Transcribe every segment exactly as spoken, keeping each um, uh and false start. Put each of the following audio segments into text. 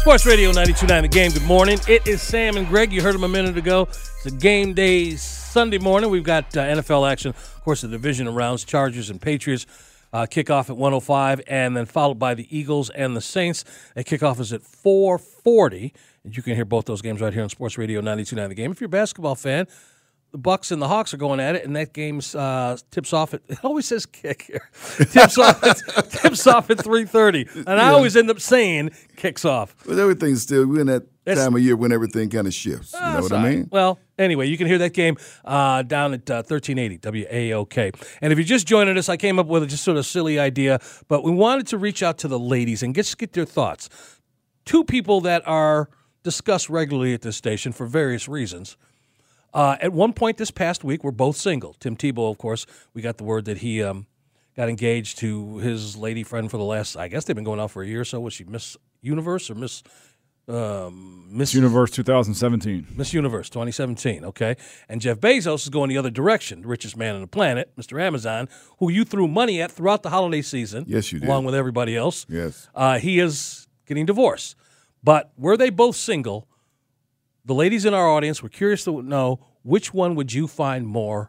Sports Radio ninety-two point nine The Game. Good morning. It is Sam and Greg. You heard them a minute ago. It's a game day Sunday morning. We've got uh, N F L action. Of course, the division rounds, Chargers and Patriots uh, kick off at one oh five, and then followed by the Eagles and the Saints. The kickoff is at four forty, and you can hear both those games right here on Sports Radio ninety-two point nine The Game. If you're a basketball fan, the Bucks and the Hawks are going at it, and that game uh, tips off at, it always says kick here, tips off at, tips off at three thirty, and I yeah. always end up saying kicks off. But everything's still, we're in that it's, time of year when everything kind of shifts. You uh, know what sorry. I mean? Well, anyway, you can hear that game uh, down at uh, thirteen eighty W A O K. And if you're just joining us, I came up with a just sort of silly idea, but we wanted to reach out to the ladies and just get their thoughts. Two people that are discussed regularly at this station for various reasons. Uh, at one point this past week, we're both single. Tim Tebow, of course, we got the word that he um, got engaged to his lady friend for the last, I guess they've been going out for a year or so. Was she Miss Universe or Miss um, Miss Universe twenty seventeen? Miss Universe twenty seventeen, okay. And Jeff Bezos is going the other direction, the richest man on the planet, Mister Amazon, who you threw money at throughout the holiday season. Yes, you did. Along with everybody else. Yes. Uh, he is getting divorced. But were they both single? The ladies in our audience were curious to know which one would you find more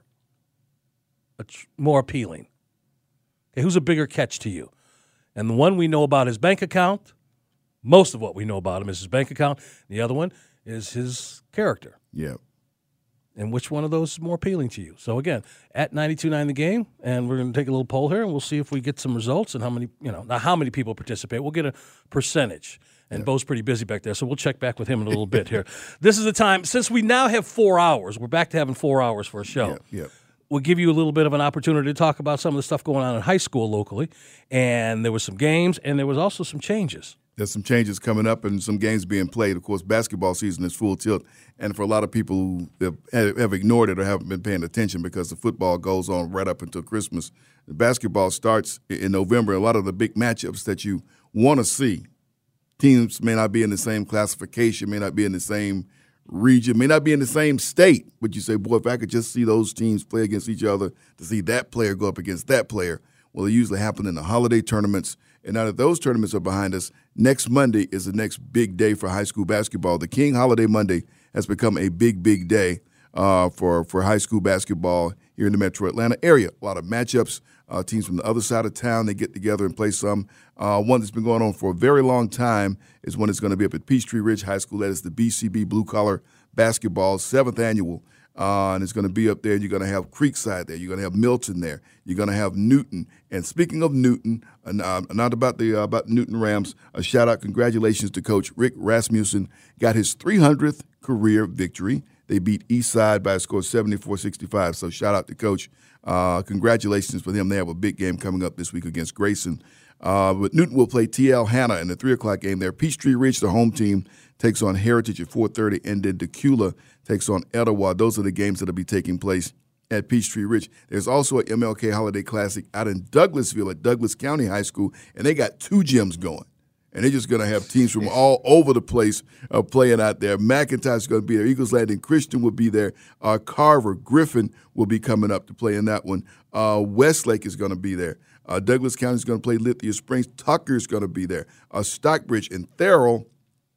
more appealing. Okay, who's a bigger catch to you? And the one we know about his bank account, most of what we know about him is his bank account. The other one is his character. Yeah. And which one of those is more appealing to you? So, again, at ninety-two point nine The Game, and we're going to take a little poll here, and we'll see if we get some results and how many, you know, not how many people participate. We'll get a percentage. And yeah. Bo's pretty busy back there, so we'll check back with him in a little bit here. This is the time, since we now have four hours, we're back to having four hours for a show. Yeah, yeah. We'll give you a little bit of an opportunity to talk about some of the stuff going on in high school locally. And there was some games, and there was also some changes. There's some changes coming up and some games being played. Of course, basketball season is full tilt. And for a lot of people who have, have ignored it or haven't been paying attention because the football goes on right up until Christmas, the basketball starts in November. A lot of the big matchups that you want to see, teams may not be in the same classification, may not be in the same region, may not be in the same state. But you say, boy, if I could just see those teams play against each other, to see that player go up against that player. Well, it usually happens in the holiday tournaments. And now that those tournaments are behind us, next Monday is the next big day for high school basketball. The King Holiday Monday has become a big, big day uh, for, for high school basketball here in the metro Atlanta area. A lot of matchups. Uh, teams from the other side of town, they get together and play some. Uh, one that's been going on for a very long time is one that's going to be up at Peachtree Ridge High School. That is the B C B Blue Collar Basketball, seventh annual. Uh, and it's going to be up there. You're going to have Creekside there. You're going to have Milton there. You're going to have Newton. And speaking of Newton, uh, not about the uh, about Newton Rams, a shout-out, congratulations to Coach Rick Rasmussen. Got his three hundredth career victory. They beat Eastside by a score of seventy-four sixty-five. So shout out to Coach. Uh, congratulations for them. They have a big game coming up this week against Grayson. Uh, but Newton will play T L Hanna in the three o'clock game there. Peachtree Ridge, the home team, takes on Heritage at four thirty, and then Decula takes on Etowah. Those are the games that will be taking place at Peachtree Ridge. There's also a M L K Holiday Classic out in Douglasville at Douglas County High School, and they got two gyms going. And they're just going to have teams from all over the place uh, playing out there. McIntosh is going to be there. Eagles Landing Christian will be there. Uh, Carver, Griffin will be coming up to play in that one. Uh, Westlake is going to be there. Uh, Douglas County is going to play Lithia Springs. Tucker is going to be there. Uh, Stockbridge and Thurl.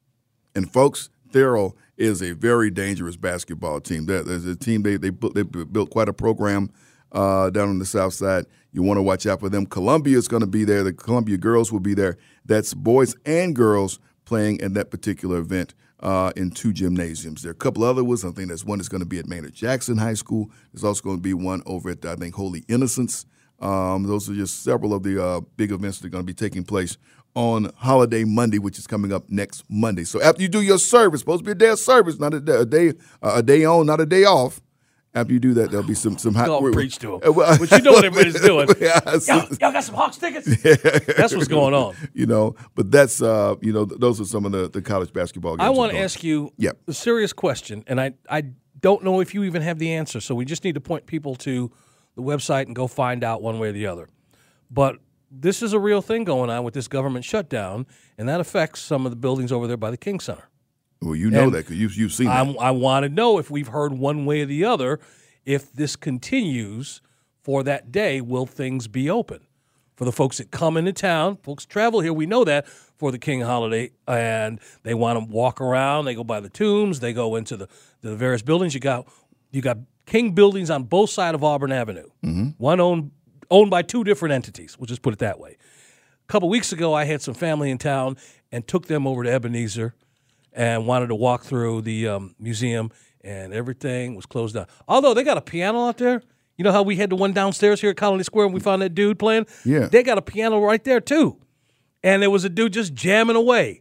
And, folks, Thurl is a very dangerous basketball team. There's a team, they, they, they built quite a program uh, down on the south side. You want to watch out for them. Columbia is going to be there. The Columbia girls will be there. That's boys and girls playing in that particular event uh, in two gymnasiums. There are a couple other ones. I think there's one that's going to be at Maynard Jackson High School. There's also going to be one over at, I think, Holy Innocents. Um, those are just several of the uh, big events that are going to be taking place on Holiday Monday, which is coming up next Monday. So after you do your service, supposed to be a day of service, not a day, a day, uh, a day on, not a day off. After you do that, there'll be some some hot. Go preach to them. But you know what everybody's doing. Yeah, y'all, y'all got some Hawks tickets? That's what's going on. You know, but that's uh, you know, th- those are some of the, the college basketball games. I want to ask you yep. a serious question, and I I don't know if you even have the answer. So we just need to point people to the website and go find out one way or the other. But this is a real thing going on with this government shutdown, and that affects some of the buildings over there by the King Center. Well, you know and that because you've, you've seen I, that. I want to know if we've heard one way or the other, if this continues for that day, will things be open? for the folks that come into town. Folks travel here. We know that for the King holiday, and they want to walk around. They go by the tombs. They go into the, the various buildings. You got you got King buildings on both sides of Auburn Avenue. Mm-hmm. One owned owned by two different entities. We'll just put it that way. A couple weeks ago, I had some family in town and took them over to Ebenezer and wanted to walk through the um, museum, and everything was closed down. Although they got a piano out there. You know how we had the one downstairs here at Colony Square and we found that dude playing? Yeah. They got a piano right there, too. And there was a dude just jamming away.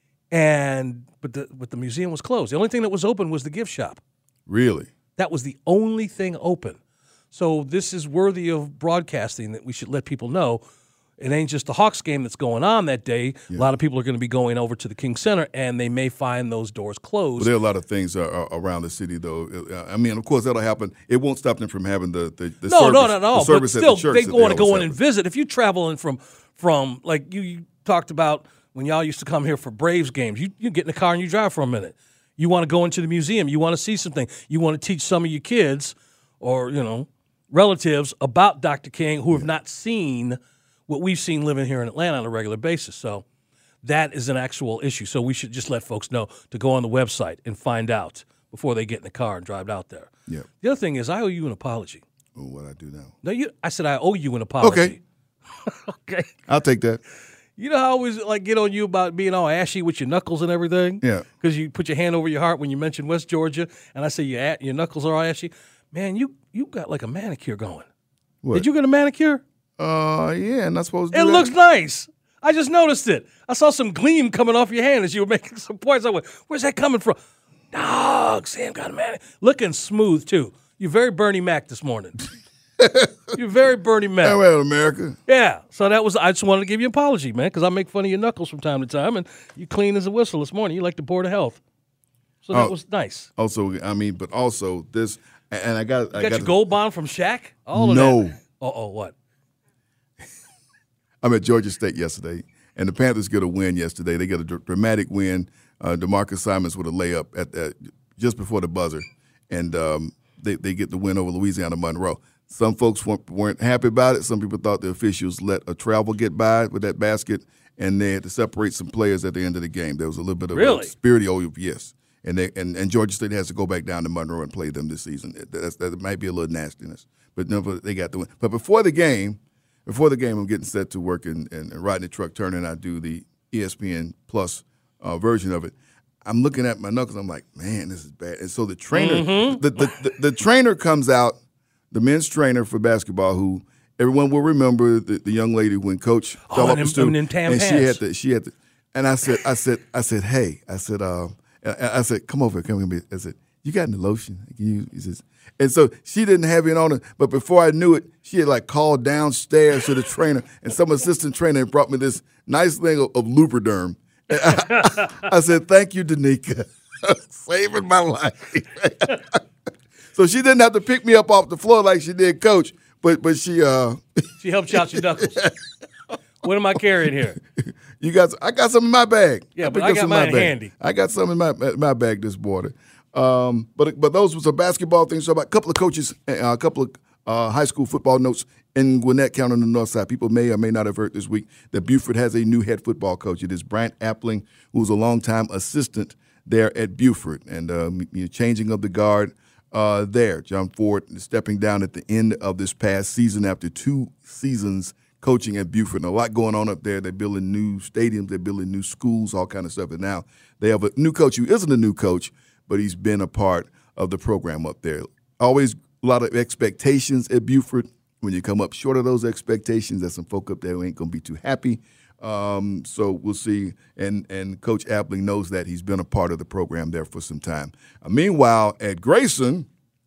And but the but the museum was closed. The only thing that was open was the gift shop. Really? That was the only thing open. So this is worthy of broadcasting, that we should let people know. It ain't just the Hawks game that's going on that day. Yeah. A lot of people are going to be going over to the King Center, and they may find those doors closed. Well, there are a lot of things uh, around the city, though. I mean, of course, that'll happen. It won't stop them from having the, the, the no, service. No, no, no, the service but still, at the church they want to go in have. and visit. If you're traveling from, from like you, you talked about when y'all used to come here for Braves games, you, you get in the car and you drive for a minute. You want to go into the museum. You want to see something. You want to teach some of your kids or, you know, relatives about Doctor King who have yeah. not seen what we've seen living here in Atlanta on a regular basis. So that is an actual issue. So we should just let folks know to go on the website and find out before they get in the car and drive out there. Yeah. The other thing is I owe you an apology. Oh, what I do now? No, you. I said I owe you an apology. Okay. Okay. I'll take that. You know how I always like get on you about being all ashy with your knuckles and everything? Yeah. Because you put your hand over your heart when you mention West Georgia, and I say your your knuckles are all ashy. Man, you you got like a manicure going. What? Did you get a manicure? Uh, yeah, not supposed to do It that. looks nice. I just noticed it. I saw some gleam coming off your hand as you were making some points. I went, where's that coming from? Dog, Sam got a manicure. Looking smooth, too. You're very Bernie Mac this morning. You're very Bernie Mac. Hey, well, America. Yeah. So that was, I just wanted to give you an apology, man, because I make fun of your knuckles from time to time, and you clean as a whistle this morning. You like the Board of Health. So that oh, was nice. Also, I mean, but also this, and I got. You I got, got your gold bond from Shaq? All of no. that. Uh-oh, what? I'm at Georgia State yesterday, and the Panthers get a win yesterday. They get a dr- dramatic win. Uh, DeMarcus Simons with a layup at, at just before the buzzer, and um, they, they get the win over Louisiana Monroe. Some folks weren't, weren't happy about it. Some people thought the officials let a travel get by with that basket, and they had to separate some players at the end of the game. There was a little bit of really? a spirit. Oh, yes. And, they, and and Georgia State has to go back down to Monroe and play them this season. That's, that might be a little nastiness, but no, but they got the win. But before the game, before the game, I'm getting set to work and, and, and riding the truck, turning. I do the E S P N Plus uh, version of it. I'm looking at my knuckles. I'm like, man, this is bad. And so the trainer, mm-hmm. the, the, the the trainer comes out, the men's trainer for basketball, who everyone will remember the, the young lady when Coach oh, fell up them, the stoop, and she had the she had the, and I said, I said, I said, hey, I said, um. I said, come over, come over. I said, you got any lotion? He says, and so she didn't have it on her, but before I knew it, she had like called downstairs to the trainer, and some assistant trainer had brought me this nice thing of, of Lubriderm. And I, I said, thank you, Danica, saving my life. So she didn't have to pick me up off the floor like she did Coach, but but she uh she helped you out your knuckles. What am I carrying here? You got, I got some in my bag. Yeah, I but I got mine handy. I got some in my my bag this morning. Um, but but those were some basketball things. So about a couple of coaches, uh, a couple of uh, high school football notes in Gwinnett County on the north side. People may or may not have heard this week that Buford has a new head football coach. It is Bryant Appling, who's a longtime assistant there at Buford, and um, you know, changing of the guard uh, there. John Ford is stepping down at the end of this past season after two seasons coaching at Buford. And a lot going on up there. They're building new stadiums. They're building new schools, all kind of stuff. And now they have a new coach who isn't a new coach, but he's been a part of the program up there. Always a lot of expectations at Buford. When you come up short of those expectations, there's some folk up there who ain't going to be too happy. Um, so we'll see. And and Coach Appling knows that. He's been a part of the program there for some time. Uh, meanwhile, at Grayson,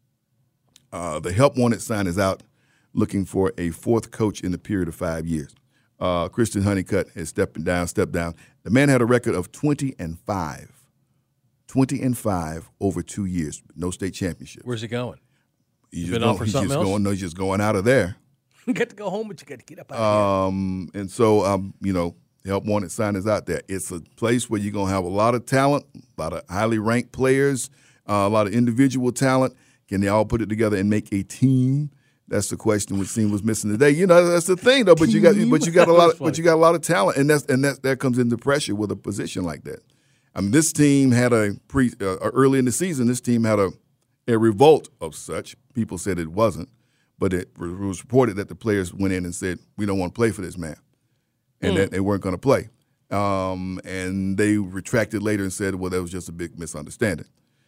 uh, the help wanted sign is out, looking for a fourth coach in the period of five years. Uh, Christian Honeycutt has stepped down, stepped down. The man had a record of twenty and five. twenty and five over two years. No state championship. Where's he going? He's been just, on for he's something just else? going, no, he's just going out of there. You get to go home, but you got to get up out of Um, and so, um, you know, help wanted sign is out there. It's a place where you're going to have a lot of talent, a lot of highly ranked players, uh, a lot of individual talent. Can they all put it together and make a team That's the question which seemed was missing today. You know, that's the thing though. But you got, but you got a lot, of, but you got a lot of talent, and that's and that that comes into pressure with a position like that. I mean, this team had a pre uh, early in the season. This team had a a revolt of such. People said it wasn't, but it was reported that the players went in and said, "We don't want to play for this man," and mm. that they weren't going to play. Um, and they retracted later and said, "Well, that was just a big misunderstanding."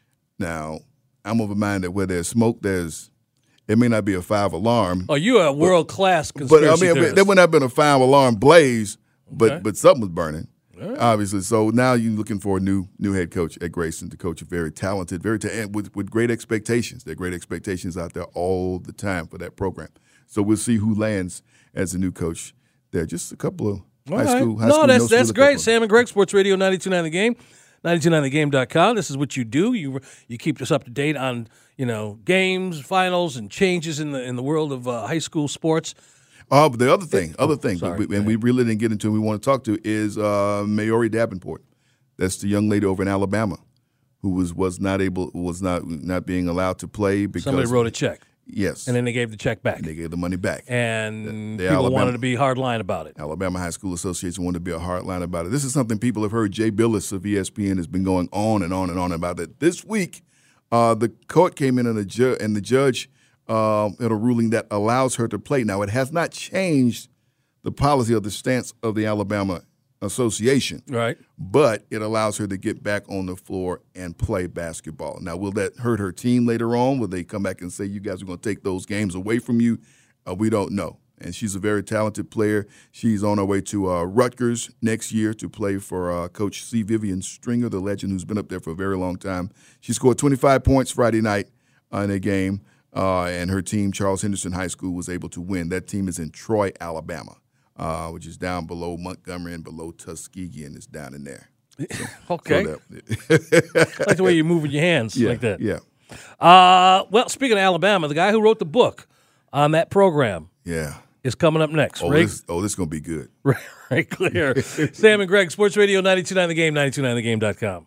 Now, I'm of a mind that where there's smoke, there's it may not be a five alarm. Oh, you're a world class conspiracy But I mean, theorist. there would not have been a five alarm blaze, but Okay. but something was burning, right. obviously. So now you're looking for a new new head coach at Grayson to coach a very talented, very ta- and with with great expectations. There are great expectations out there all the time for that program. So we'll see who lands as the new coach there. Just a couple of All high right. school, high no, school that's notes to that's look great. up on. Sam and Greg, Sports Radio ninety-two point nine The Game, ninety-two point nine the game dot com. This is what you do. You you keep us up to date on you know games, finals, and changes in the in the world of uh, high school sports. Oh, but the other thing, other thing, sorry. we, and we really didn't get into, and we want to talk to is uh, Maori Davenport. That's the young lady over in Alabama who was was not able, was not not being allowed to play because Somebody wrote a check, yes, and then they gave the check back, and they gave the money back. and The- the people Alabama- wanted to be hard line about it. Alabama High School Association wanted to be a hard line about it. This is something people have heard. Jay Billis of E S P N has been going on and on and on about it. This week, uh, the court came in and, a ju- and the judge uh, had a ruling that allows her to play. Now, it has not changed the policy or the stance of the Alabama Association, Right. but it allows her to get back on the floor and play basketball. Now, will that hurt her team later on? Will they come back and say, you guys are going to take those games away from you? Uh, we don't know. And she's a very talented player. She's on her way to uh, Rutgers next year to play for uh, Coach C. Vivian Stringer, the legend who's been up there for a very long time. She scored twenty-five points Friday night uh, in a game, uh, and her team, Charles Henderson High School, was able to win. That team is in Troy, Alabama, uh, which is down below Montgomery and below Tuskegee, and it's down in there. Okay. So that, I like the way you're moving your hands yeah, like that. Yeah, Uh, well, speaking of Alabama, the guy who wrote the book on that program yeah. is coming up next. Oh, Ray, this, oh, this is going to be good. Ray, Ray Clear. Sam and Greg, Sports Radio ninety-two point nine The Game, ninety-two point nine the game dot com.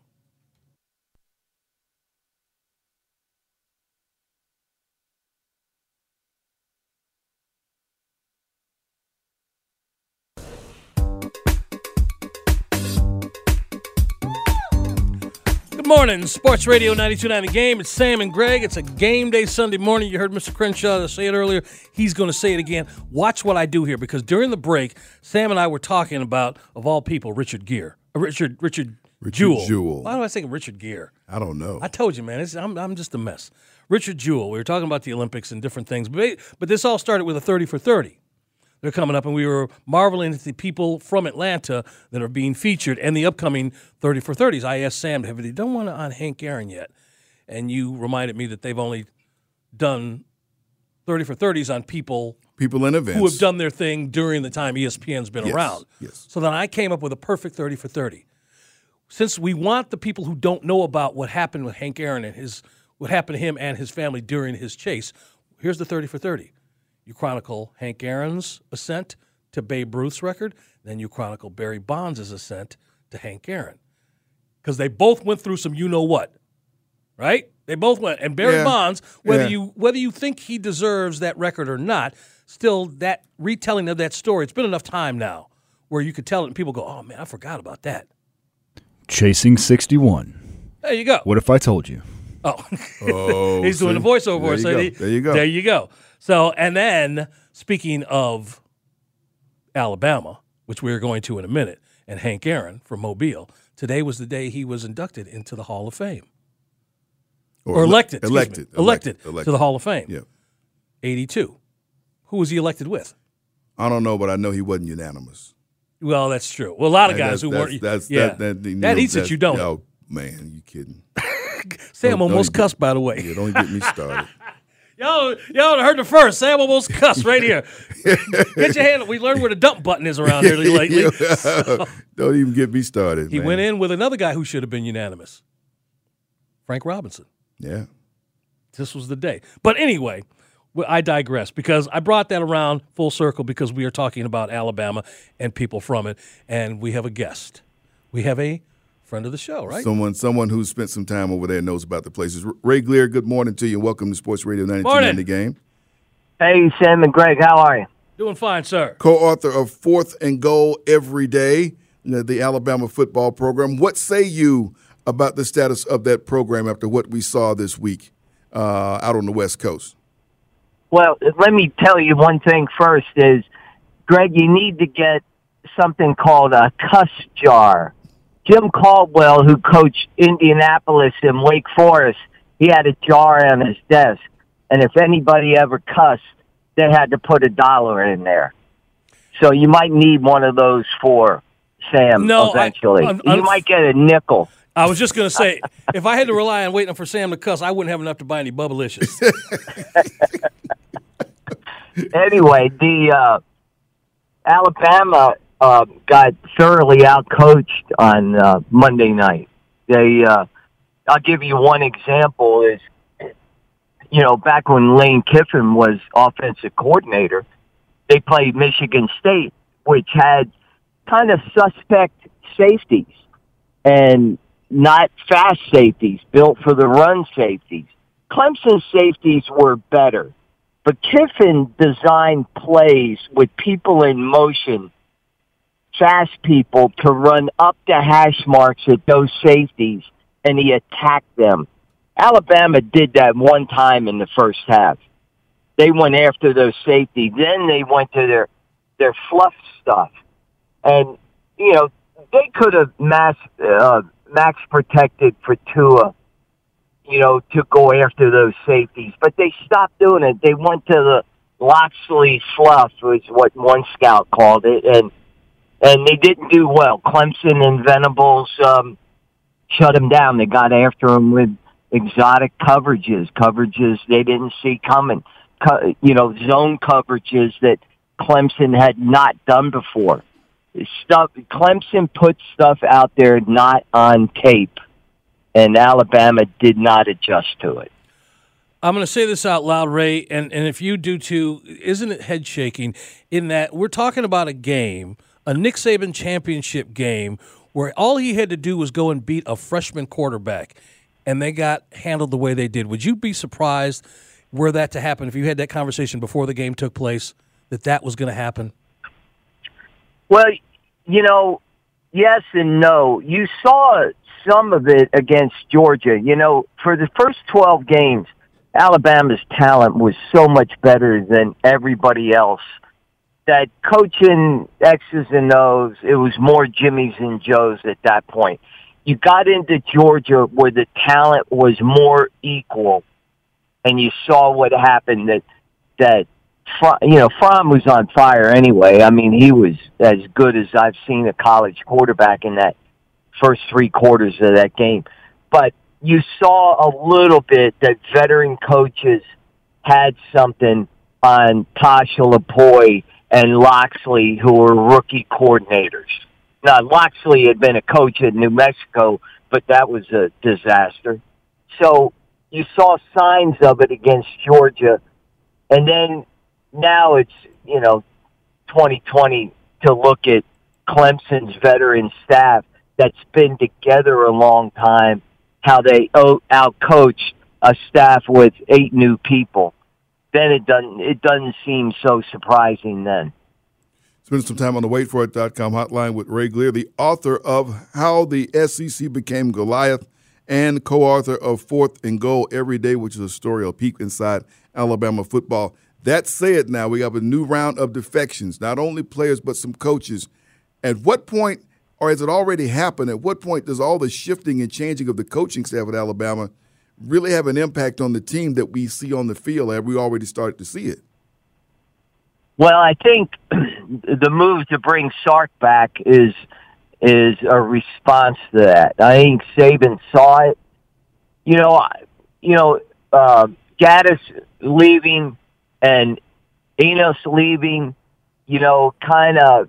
Good morning, Sports Radio ninety-two point nine The Game. It's Sam and Greg. It's a game day Sunday morning. You heard Mister Crenshaw say it earlier. He's going to say it again. Watch what I do here, because during the break, Sam and I were talking about, of all people, Richard Gere. Uh, Richard Richard, Richard Jewell. Jewell. Why do I think of Richard Gere? I don't know. I told you, man. It's, I'm I'm just a mess. Richard Jewell. We were talking about the Olympics and different things, but but this all started with a thirty for thirty. They're coming up, and we were marveling at the people from Atlanta that are being featured and the upcoming thirty for thirties. I asked Sam, have they done one on Hank Aaron yet? And you reminded me that they've only done thirty for thirties on people People in events. who have done their thing during the time E S P N's been Yes, around. yes. So then I came up with a perfect thirty for thirty. Since we want the people who don't know about what happened with Hank Aaron and his what happened to him and his family during his chase, here's the thirty for thirty. You chronicle Hank Aaron's ascent to Babe Ruth's record, then you chronicle Barry Bonds' ascent to Hank Aaron. Because they both went through some you-know-what, right? They both went. And Barry Yeah. Bonds, whether Yeah. you whether you think he deserves that record or not, still that retelling of that story, it's been enough time now where you could tell it and people go, oh, man, I forgot about that. Chasing sixty-one. There you go. What if I told you? Oh, Oh, he's doing see? the voiceover for There us. you So go. he- There you go. There you go. So, and then speaking of Alabama, which we're going to in a minute, and Hank Aaron from Mobile, today was the day he was inducted into the Hall of Fame. Or, ele- elected, excuse me. Elected. Elected, Elected. to the Hall of Fame. Yeah. eighty-two. Who was he elected with? I don't know, but I know he wasn't unanimous. Well, that's true. Well, a lot of That- guys who that's- weren't. That's, yeah. that, that, you that know, eats at that's- you, don't it? Oh, man, you kidding. Sam don't- don't almost even- cussed, by the way. Yeah, don't get me started. Y'all, y'all heard it first. Sam almost cussed right here. Get your hand. We learned where the dump button is around here lately. Don't even get me started, He man. went in with another guy who should have been unanimous, Frank Robinson. Yeah. This was the day. But anyway, well, I digress because I brought that around full circle because we are talking about Alabama and people from it, and we have a guest. We have a friend of the show, right? Someone someone who's spent some time over there knows about the places. Ray Clear, good morning to you, and welcome to Sports Radio ninety-two point nine Morning. The Game. Hey, Sam and Greg, how are you? Doing fine, sir. Co-author of Fourth and Goal Every Day, the Alabama football program. What say you about the status of that program after what we saw this week uh, out on the West Coast? Well, let me tell you one thing first is, Greg, you need to get something called a cuss jar. Jim Caldwell, who coached Indianapolis and Wake Forest, he had a jar on his desk. And if anybody ever cussed, they had to put a dollar in there. So you might need one of those for Sam no, eventually. I, I'm, I'm, you might get a nickel. I was just going to say, if I had to rely on waiting for Sam to cuss, I wouldn't have enough to buy any Bubblicious. Anyway, the uh, Alabama uh, got thoroughly outcoached on uh, Monday night. They, uh, I'll give you one example is, you know, back when Lane Kiffin was offensive coordinator, they played Michigan State, which had kind of suspect safeties and not fast safeties, built for the run safeties. Clemson safeties were better, but Kiffin designed plays with people in motion, fast people, to run up the hash marks at those safeties, and he attacked them. Alabama did that one time in the first half. They went after those safeties. Then they went to their their fluff stuff. And, you know, they could have mass, uh, max protected for Tua, you know, to go after those safeties. But they stopped doing it. They went to the Loxley fluff, was what one scout called it, and and they didn't do well. Clemson and Venables um, shut them down. They got after them with exotic coverages, coverages they didn't see coming, Co- you know, zone coverages that Clemson had not done before. Stuff Clemson put stuff out there not on tape, and Alabama did not adjust to it. I'm going to say this out loud, Ray, and, and if you do too, isn't it head shaking in that we're talking about a game, a Nick Saban championship game, where all he had to do was go and beat a freshman quarterback, and they got handled the way they did. Would you be surprised were that to happen if you had that conversation before the game took place, that that was going to happen? Well, you know, yes and no. You saw some of it against Georgia. You know, for the first twelve games, Alabama's talent was so much better than everybody else that coaching X's and O's, it was more Jimmys and Joes at that point. You got into Georgia where the talent was more equal, and you saw what happened. That that you know, Fromm was on fire anyway. I mean, he was as good as I've seen a college quarterback in that first three quarters of that game. But you saw a little bit that veteran coaches had something on Tasha Lapoy and Loxley, who were rookie coordinators. Now, Loxley had been a coach at New Mexico, but that was a disaster. So you saw signs of it against Georgia. And then now it's, you know, twenty twenty to look at Clemson's veteran staff that's been together a long time, how they out-coached a staff with eight new people. Then it doesn't, it doesn't seem so surprising then. Spend some time on the wait for it dot com hotline with Ray Glier, the author of How the S E C Became Goliath and co-author of Fourth and Goal Every Day, which is a story of peek inside Alabama football. That said, now we have a new round of defections, not only players but some coaches. At what point, or has it already happened, at what point does all the shifting and changing of the coaching staff at Alabama really have an impact on the team that we see on the field? Have we already started to see it? Well, I think the move to bring Sark back is is a response to that. I think Saban saw it. You know, you know, uh, Gaddis leaving and Enos leaving. You know, kind of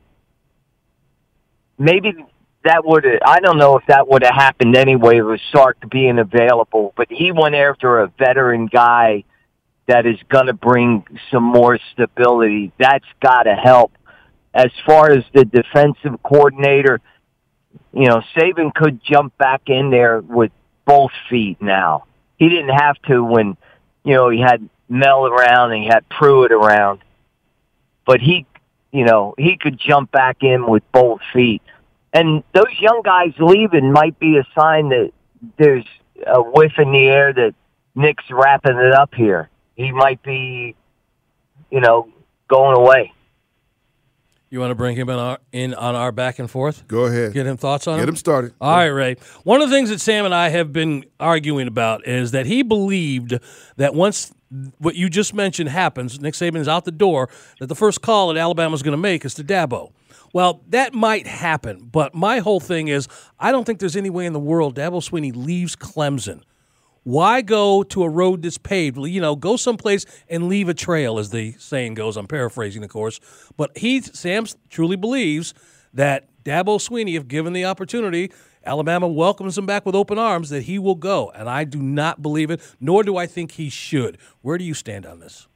maybe that would have. I don't know if that would have happened anyway with Sark being available, but he went after a veteran guy that is going to bring some more stability. That's got to help. As far as the defensive coordinator, you know, Saban could jump back in there with both feet now. He didn't have to when, you know, he had Mel around and he had Pruitt around. But he, you know, he could jump back in with both feet. And those young guys leaving might be a sign that there's a whiff in the air that Nick's wrapping it up here. He might be, you know, going away. You want to bring him in, our, in on our back and forth? Go ahead. Get him thoughts on Get him? him started. All right, Ray. One of the things that Sam and I have been arguing about is that he believed that once what you just mentioned happens, Nick Saban is out the door, that the first call that Alabama's going to make is to Dabo. Well, that might happen, but my whole thing is I don't think there's any way in the world Dabo Swinney leaves Clemson. Why go to a road that's paved? You know, go someplace and leave a trail, as the saying goes. I'm paraphrasing, of course. But he, Sam, truly believes that Dabo Swinney, if given the opportunity, Alabama welcomes him back with open arms, that he will go. And I do not believe it, nor do I think he should. Where do you stand on this?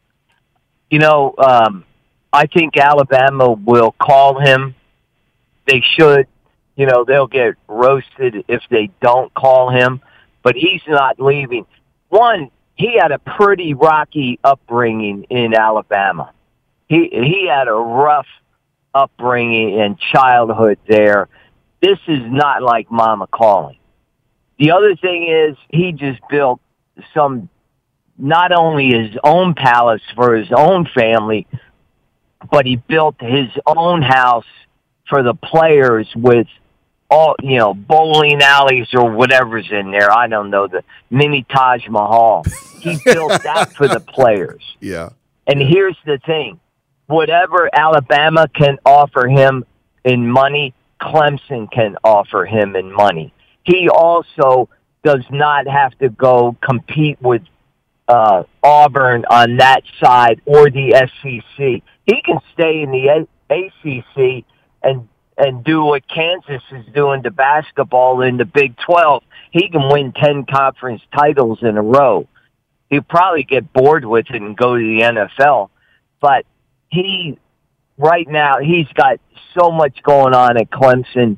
You know, um, I think Alabama will call him. They should. You know, they'll get roasted if they don't call him. But he's not leaving. One, he had a pretty rocky upbringing in Alabama. He he had a rough upbringing and childhood there. This is not like Mama calling. The other thing is he just built some, not only his own palace for his own family, but he built his own house for the players with all, you know, bowling alleys or whatever's in there. I don't know, the mini Taj Mahal. He built that for the players. Yeah. And here's the thing. Whatever Alabama can offer him in money, Clemson can offer him in money. He also does not have to go compete with uh, Auburn on that side or the S E C. He can stay in the A C C and and do what Kansas is doing to basketball in the Big twelve. He can win ten conference titles in a row. He'll probably get bored with it and go to the N F L. But he, right now, he's got so much going on at Clemson.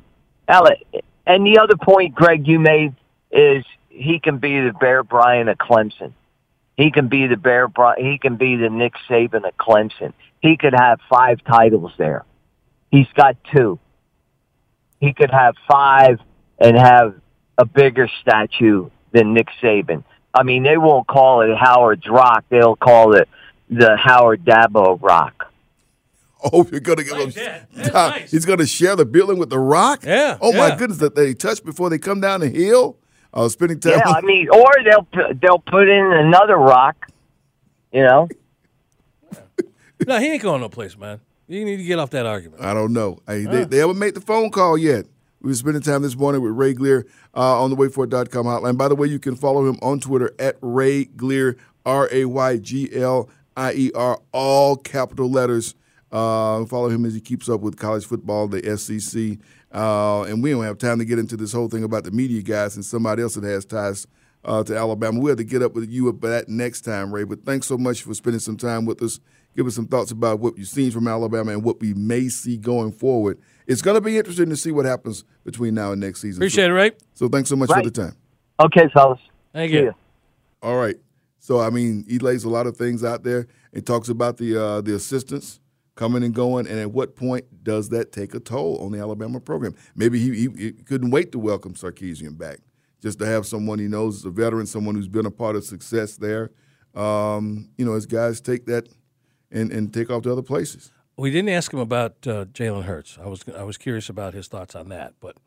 And the other point, Greg, you made is he can be the Bear Bryant of Clemson. He can be the Bear Bryant. He can be the Nick Saban of Clemson. He could have five titles there. He's got two. He could have five and have a bigger statue than Nick Saban. I mean, they won't call it Howard's Rock. They'll call it the Howard Dabo Rock. Oh, you're going to give Nice, him. yeah. That's nice. He's going to share the building with the Rock? Yeah, Oh, yeah. my goodness, that they touch before they come down the hill? Uh, spending time. Yeah, I mean, or they'll they'll put in another rock, you know. No, he ain't going no place, man. You need to get off that argument. I don't know. I, they, they haven't made the phone call yet. We were spending time this morning with Ray Glier uh, on the wait for it dot com hotline. By the way, you can follow him on Twitter at Ray Glier, R A Y G L I E R, all capital letters. Uh, follow him as he keeps up with college football, the S E C. Uh, and we don't have time to get into this whole thing about the media guys and somebody else that has ties uh, to Alabama. We'll have to get up with you about that next time, Ray. But thanks so much for spending some time with us. Give us some thoughts about what you've seen from Alabama and what we may see going forward. It's going to be interesting to see what happens between now and next season. Appreciate so, it, Ray. So thanks so much Right. for the time. Okay, fellas. Thank See you. ya. All right. So, I mean, he lays a lot of things out there and talks about the uh, the assistants coming and going, and at what point does that take a toll on the Alabama program? Maybe he, he, he couldn't wait to welcome Sarkisian back, just to have someone he knows is a veteran, someone who's been a part of success there. Um, you know, as guys take that and, and take off to other places. We didn't ask him about uh, Jalen Hurts. I was I was curious about his thoughts on that. But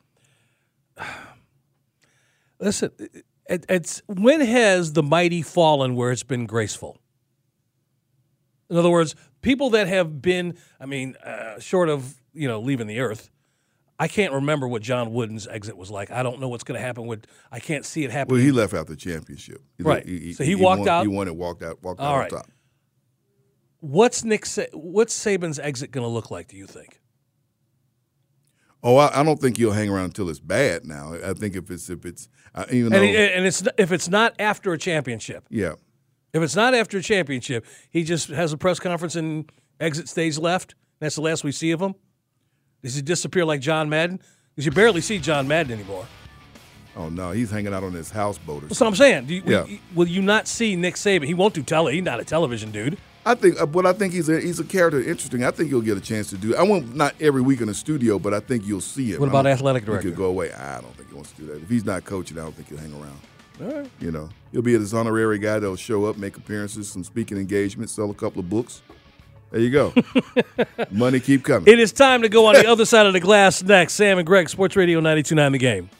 listen, it, it's when has the mighty fallen where it's been graceful? In other words, people that have been, I mean, uh, short of you know leaving the earth, I can't remember what John Wooden's exit was like. I don't know what's going to happen with. I can't see it happening. Well, he left after the championship. He, Right. He, So he walked won, out? He won it, walked out, walked All out right. on top. What's Nick? Sa- What's Saban's exit going to look like? Do you think? Oh, I, I don't think he'll hang around until it's bad. Now, I think if it's if it's uh, even And, though he, and it's if it's not after a championship. yeah. If it's not after a championship, he just has a press conference and exit stage left. That's the last we see of him. Does he disappear like John Madden? Because you barely see John Madden anymore. Oh, no, he's hanging out on his houseboat or That's what I'm saying. Do you, Yeah. will, will you not see Nick Saban? He won't do tele. He's not a television dude. I think, uh, but I think he's a, he's a character interesting. I think you'll get a chance to do. I won't not every week in the studio, but I think you'll see it. What about I don't- athletic He director? could go away. I don't think he wants to do that. If he's not coaching, I don't think he'll hang around. All right. You know, he'll be this honorary guy that'll show up, make appearances, some speaking engagements, sell a couple of books. There you go. Money keep coming. It is time to go on the other side of the glass next. Sam and Greg, Sports Radio ninety-two point nine The Game.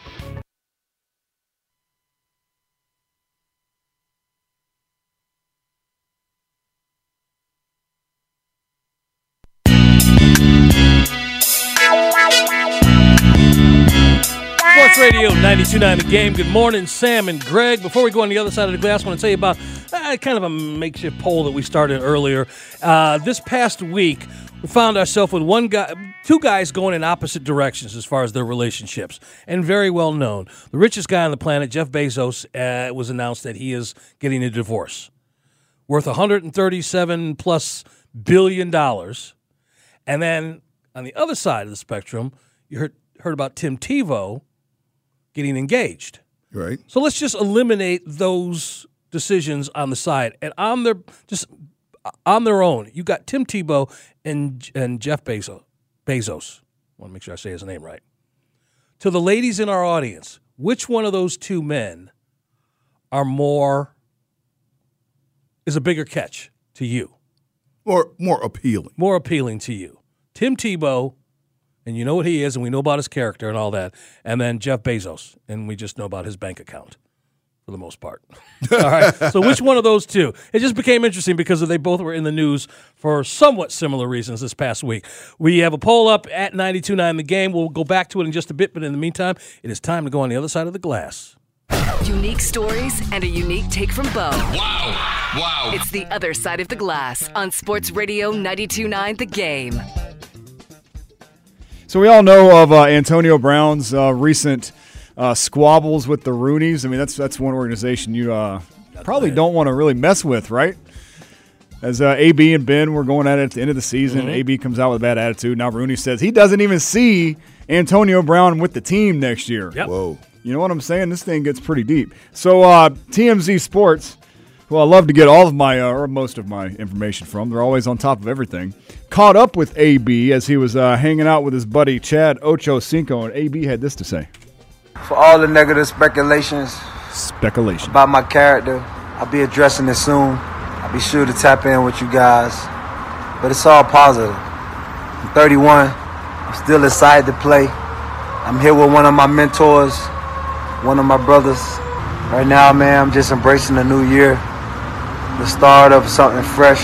Sports Radio ninety-two point nine The Game. Good morning, Sam and Greg. Before we go on the other side of the glass, I want to tell you about uh, kind of a makeshift poll that we started earlier. Uh, this past week, we found ourselves with one guy, two guys going in opposite directions as far as their relationships, and very well known. The richest guy on the planet, Jeff Bezos, uh, was announced that he is getting a divorce, worth one hundred thirty-seven plus billion dollars. And then on the other side of the spectrum, you heard heard about Tim Tebow getting engaged. Right. So let's just eliminate those decisions on the side, and on their just on their own, you got Tim Tebow and and Jeff Bezos. Bezos. I want to make sure I say his name right. To the ladies in our audience, which one of those two men are more is a bigger catch to you, Or more appealing. more appealing to you? Tim Tebow, and you know what he is, and we know about his character and all that, and then Jeff Bezos, and we just know about his bank account for the most part. All right, so which one of those two? It just became interesting because they both were in the news for somewhat similar reasons this past week. We have a poll up at ninety-two point nine The Game. We'll go back to it in just a bit, but in the meantime, it is time to go on the other side of the glass. Unique stories and a unique take from Bo. Wow. Wow. It's the other side of the glass on Sports Radio ninety-two point nine The Game. So we all know of uh, Antonio Brown's uh, recent uh, squabbles with the Rooneys. I mean, that's that's one organization you uh, probably don't want to really mess with, right? As uh, A B and Ben were going at it at the end of the season, Mm-hmm. A B comes out with a bad attitude. Now Rooney says he doesn't even see Antonio Brown with the team next year. Yep. Whoa. You know what I'm saying? This thing gets pretty deep. So uh, T M Z Sports, who I love to get all of my, uh, or most of my information from, they're always on top of everything, caught up with A B as he was uh, hanging out with his buddy Chad Ochocinco, and A B had this to say. For all the negative speculations Speculation. about my character, I'll be addressing it soon. I'll be sure to tap in with you guys. But it's all positive. I'm thirty-one. I'm still excited to play. I'm here with one of my mentors, one of my brothers. Right now, man, I'm just embracing the new year, the start of something fresh.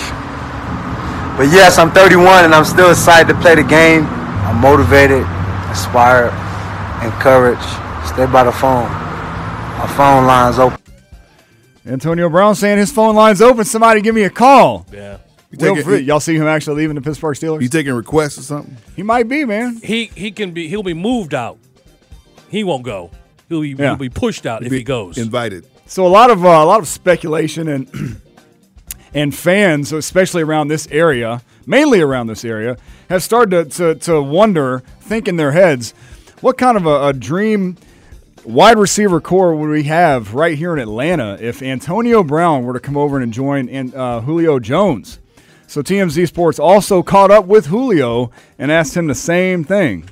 But yes, I'm thirty-one and I'm still excited to play the game. I'm motivated, inspired, encouraged. Stay by the phone. My phone line's open. Antonio Brown saying his phone line's open. Somebody give me a call. Yeah. Will take it- Fried, y'all see him actually leaving the Pittsburgh Steelers? You taking requests or something? He might be, man. He he can be he'll be moved out. He won't go. He'll be, Yeah. he'll be pushed out if Be he goes. Invited. So a lot of uh, a lot of speculation and and fans, especially around this area, mainly around this area, have started to to, to wonder, think in their heads, what kind of a, a dream wide receiver core would we have right here in Atlanta if Antonio Brown were to come over and join in, uh, Julio Jones? So T M Z Sports also caught up with Julio and asked him the same thing.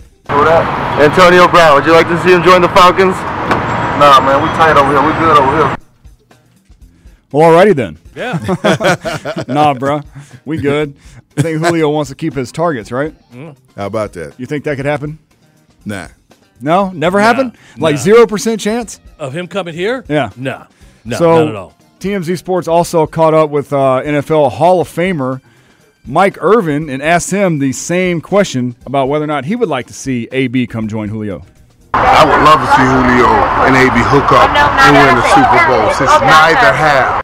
Antonio Brown, would you like to see him join the Falcons? Nah, man, we tight over here. We good over here. Well, alrighty then. Yeah. Nah, bruh. We good. I think Julio wants to keep his targets, right? How about that? You think that could happen? Nah. No? Never Nah, happened? Like nah. zero percent chance? Of him coming here? Yeah. No. No, so, not at all. T M Z Sports also caught up with uh, N F L Hall of Famer Mike Irvin and asked him the same question about whether or not he would like to see A B come join Julio. I would love to see Julio and A B hook up and win the Super Bowl since neither have.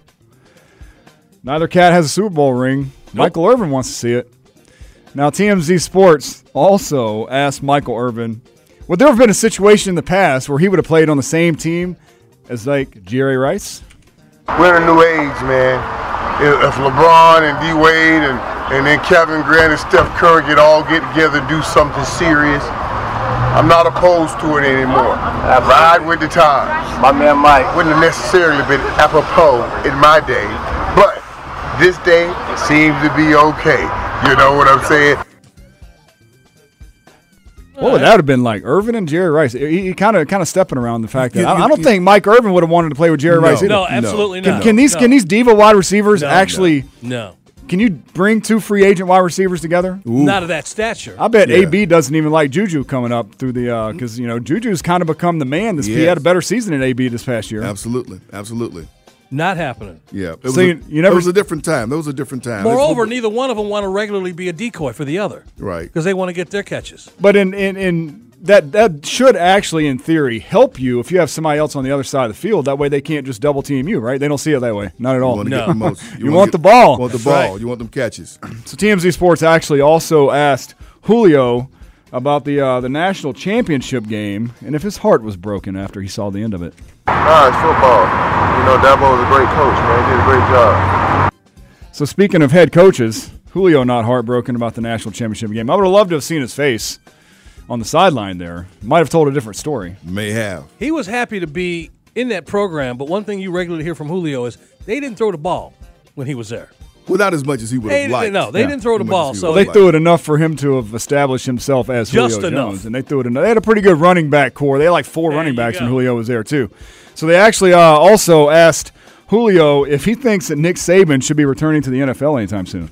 Neither cat has a Super Bowl ring. Michael Irvin wants to see it. Now, T M Z Sports also asked Michael Irvin, would there have been a situation in the past where he would have played on the same team as, like, Jerry Rice? We're in a new age, man. If LeBron and D Wade and, and then Kevin Grant and Steph Curry could all get together and do something serious, I'm not opposed to it anymore. I ride with the times. My man Mike. Wouldn't have necessarily been apropos in my day, but this day seems to be okay. You know what I'm saying? What would that have been like? Irvin and Jerry Rice. He kind of kind of stepping around the fact that You- I, I you- don't you- think Mike Irvin would have wanted to play with Jerry No. Rice either. No, absolutely Can, not. can these No. can these diva wide receivers No, actually? No. Can you bring two free agent wide receivers together? Not of that stature. I bet Yeah. A B doesn't even like Juju coming up through the because you know Juju's kind of become the man. This he Yes. had a better season than A B this past year. Absolutely, absolutely. Not happening. Yeah, it was, So a, you- you never- it was a different time. That was a different time. Moreover, It's- neither one of them want to regularly be a decoy for the other. Right. Because they want to get their catches. But in, in in that that should actually, in theory, help you if you have somebody else on the other side of the field. That way, they can't just double team you, right? They don't see it that way, not at all. You want to No. get the most. You wanna want get- the ball. You want the That's ball. right. You want them catches. So T M Z Sports actually also asked Julio about the uh, the national championship game and if his heart was broken after he saw the end of it. Nah, it's football. You know, Dabo is a great coach, man. He did a great job. So speaking of head coaches, Julio not heartbroken about the national championship game. I would have loved to have seen his face on the sideline there. Might have told a different story. May have. He was happy to be in that program, but one thing you regularly hear from Julio is they didn't throw the ball when he was there. Well, not as much as he would They, have liked. no, they Yeah. didn't throw the As much ball. as he So would They have threw it enough for him to have established himself as Just Julio enough. Jones, and they threw it enough. They had a pretty good running back core. They had like four There running you backs when go. Julio was there too. So they actually uh, also asked Julio if he thinks that Nick Saban should be returning to the N F L anytime soon.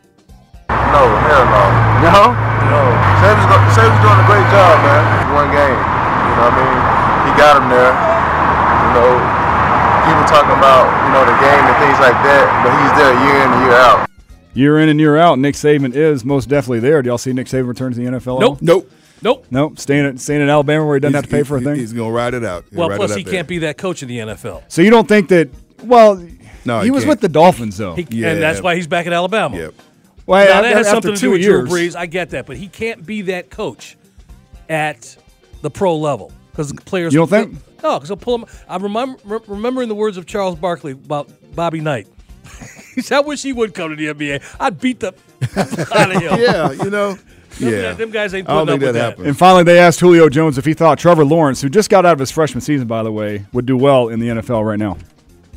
No, hell no. No, No. Saban's, go- Saban's doing a great job, man. One game. You know what I mean? He got him there. You know, people talking about, you know, the game and things like that, but he's there year in and year out. year in and year out, Nick Saban is most definitely there. Do y'all see Nick Saban return to the N F L? at all? Nope. Nope. Nope. Nope. Staying at staying in Alabama where he doesn't He's- have to pay for a he- thing. He's going to ride it out. He'll Well, ride plus it out he there. can't be that coach in the N F L. So you don't think that? Well, No, he he was can't. with the Dolphins though. He, Yeah. And that's why he's back at Alabama. Yep. well, Now, after, that has after something to two do with years, Drew Brees. I get that. But he can't be that coach at the pro level because players. You don't think? No, because I'll pull him. I remember remembering the words of Charles Barkley about Bobby Knight. He said, I wish he would come to the N B A. I'd beat the out of him. Yeah, you know. Them, Yeah. them guys ain't I don't putting think up with that that. happens. And finally, they asked Julio Jones if he thought Trevor Lawrence, who just got out of his freshman season, by the way, would do well in the N F L right now.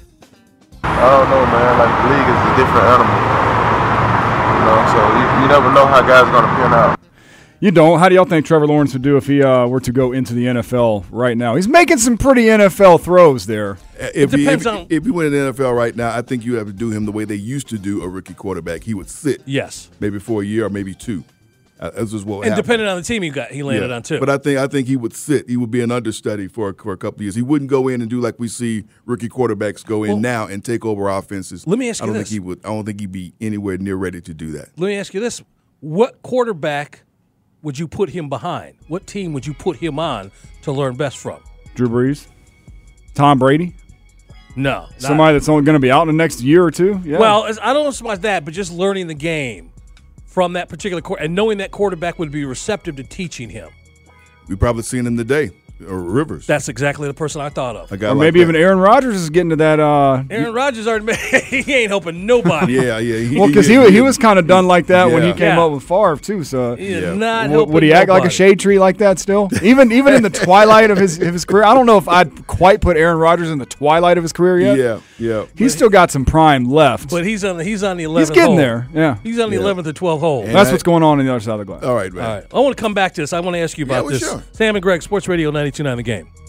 I don't know, man. Like, the league is a different animal. You know, so you, you never know how guys are going to pan out. You don't. How do y'all think Trevor Lawrence would do if he uh, were to go into the N F L right now? He's making some pretty N F L throws there. If he, depends if, on- if he went in the N F L right now, I think you have to do him the way they used to do a rookie quarterback. He would sit Yes. maybe for a year or maybe two. Uh, This is what And happened. depending on the team he got, he landed Yeah. on too. But I think I think he would sit. He would be an understudy for for a couple of years. He wouldn't go in and do like we see rookie quarterbacks go in Well, now and take over offenses. let me ask I you don't this. think he would. I don't think he'd be anywhere near ready to do that. Let me ask you this: what quarterback would you put him behind? What team would you put him on to learn best from? Drew Brees, Tom Brady, No, not- somebody that's only going to be out in the next year or two. Yeah. Well, it's- I don't know so much that, but just learning the game from that particular quarter and knowing that quarterback would be receptive to teaching him. We probably seen him today, or Rivers. That's exactly the person I thought of. a guy or like maybe that. even Aaron Rodgers is getting to that. Uh, Aaron Rodgers already he ain't helping nobody. Yeah, yeah. well, because he, yeah, he was kind of done like that when he Yeah. came Yeah. up with Favre too. So He is Yeah. not would, helping would he act like a nobody. shade tree like that still? Even even in the twilight of his of his career, I don't know if I'd quite put Aaron Rodgers in the twilight of his career yet. Yeah, yeah. He's still got some prime left. But he's on the he's on the eleventh. He's getting hole. there. Yeah, He's on the Yeah. eleventh or twelfth hole. And that's I- what's going on on the other side of the glass. All right, man. All right. I want to come back to this. I want to ask you Yeah, about well, this. sure. Sam and Greg, Sports Radio ninety-two point nine The Game.